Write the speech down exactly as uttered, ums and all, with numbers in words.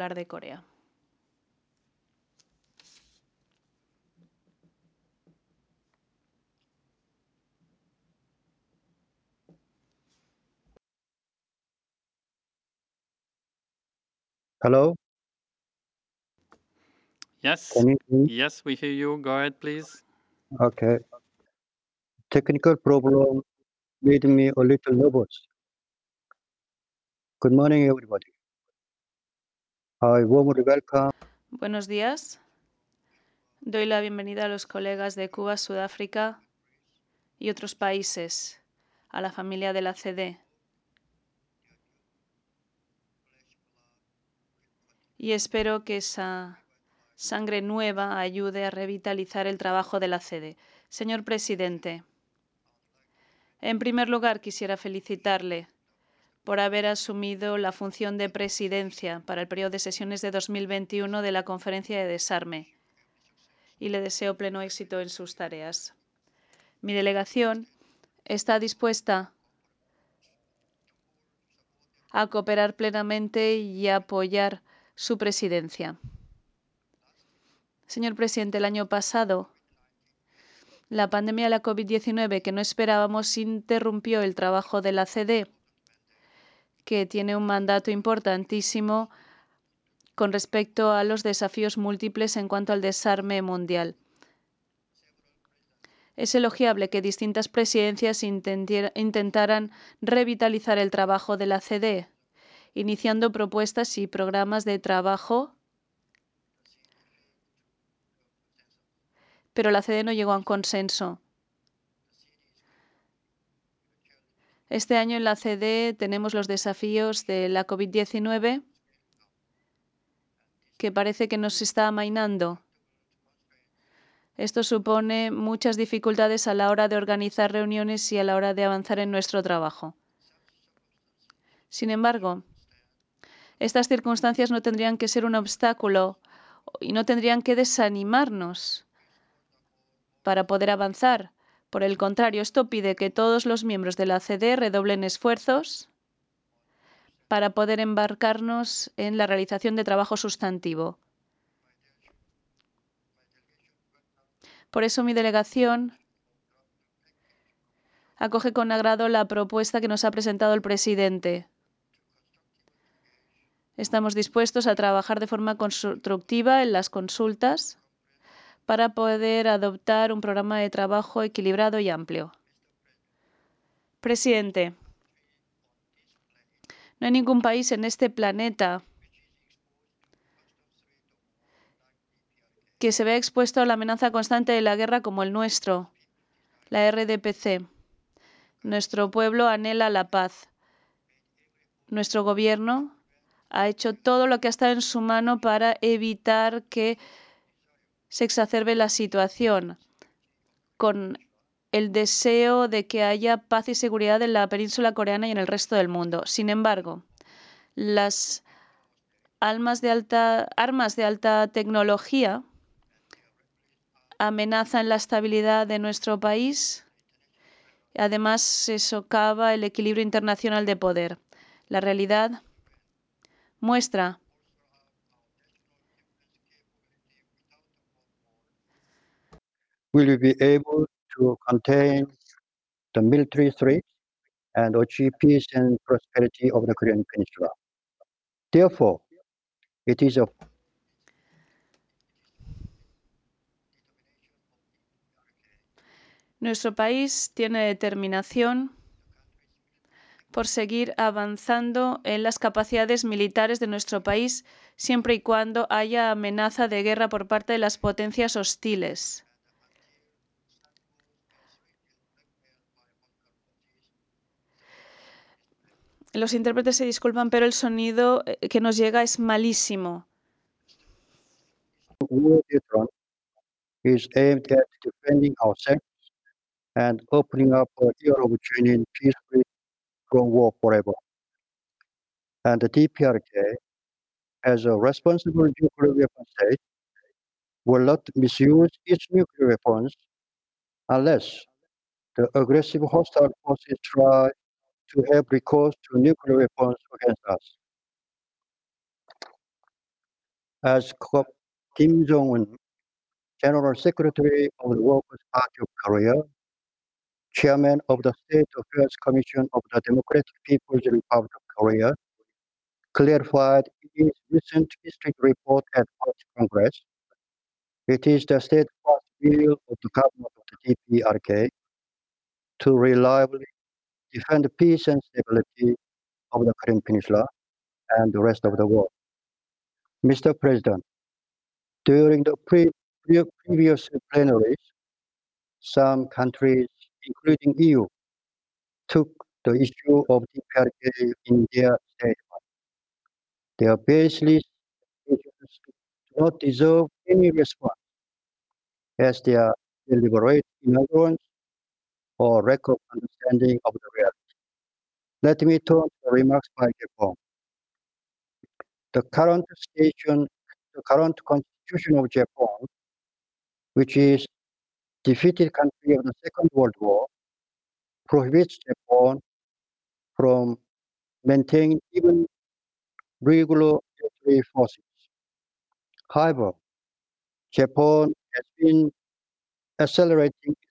hablar de Corea. Hello? Yes. Can you hear me? Yes, we hear you. Go ahead, please. Okay. Technical problem made me a little nervous. Good morning, everybody. I warmly welcome Buenos días. Doy la bienvenida a los colegas de Cuba, Sudáfrica y otros países a la familia de la C D. Y espero que esa sangre nueva ayude a revitalizar el trabajo de la C D. Señor presidente, en primer lugar quisiera felicitarle por haber asumido la función de presidencia para el periodo de sesiones de dos mil veintiuno de la Conferencia de Desarme y le deseo pleno éxito en sus tareas. Mi delegación está dispuesta a cooperar plenamente y a apoyar su presidencia. Señor presidente, el año pasado, la pandemia de la COVID diecinueve, que no esperábamos, interrumpió el trabajo de la C D, que tiene un mandato importantísimo con respecto a los desafíos múltiples en cuanto al desarme mundial. Es elogiable que distintas presidencias intentaran revitalizar el trabajo de la C D, iniciando propuestas y programas de trabajo, pero la C D no llegó a un consenso. Este año en la C D tenemos los desafíos de la COVID diecinueve, que parece que nos está amainando. Esto supone muchas dificultades a la hora de organizar reuniones y a la hora de avanzar en nuestro trabajo. Sin embargo, estas circunstancias no tendrían que ser un obstáculo y no tendrían que desanimarnos para poder avanzar. Por el contrario, esto pide que todos los miembros de la C D redoblen esfuerzos para poder embarcarnos en la realización de trabajo sustantivo. Por eso mi delegación acoge con agrado la propuesta que nos ha presentado el presidente. Estamos dispuestos a trabajar de forma constructiva en las consultas para poder adoptar un programa de trabajo equilibrado y amplio. Presidente, no hay ningún país en este planeta que se vea expuesto a la amenaza constante de la guerra como el nuestro, la R D P C. Nuestro pueblo anhela la paz. Nuestro gobierno ha hecho todo lo que ha estado en su mano para evitar que se exacerbe la situación, con el deseo de que haya paz y seguridad en la península coreana y en el resto del mundo. Sin embargo, las armas de alta, armas de alta tecnología amenazan la estabilidad de nuestro país. Además, se socava el equilibrio internacional de poder. La realidad muestra will we be able to contain the military threat and achieve peace and prosperity of the Korean Peninsula. Therefore, it is a Nuestro país tiene determinación por seguir avanzando en las capacidades militares de nuestro país, siempre y cuando haya amenaza de guerra por parte de las potencias hostiles. Los intérpretes se disculpan, pero el sonido que nos llega es malísimo. war veteran is aimed at defending ourselves and opening up a era of genuine peace-free from war forever. And the D P R K, as a responsible nuclear weapon state, will not misuse its nuclear weapons unless the aggressive hostile forces try to have recourse to nuclear weapons against us. As Kim Jong-un, General Secretary of the Workers' Party of Korea, Chairman of the State Affairs Commission of the Democratic People's Republic of Korea, clarified in his recent district report at Party Congress. It is the steadfast will of the government of the D P R K to reliably defend the peace and stability of the Korean Peninsula and the rest of the world. Mister President, during the pre pre previous plenaries, some countries, including E U, took the issue of D P R K in their statement. Their baseless issues do not deserve any response, as they are deliberate ignorance or lack of understanding of the reality. Let me turn to the remarks by Japan. The current station, the current constitution of Japan, which is defeated country of the Second World War, prohibits Japan from maintaining even regular military forces. However, Japan has been accelerating its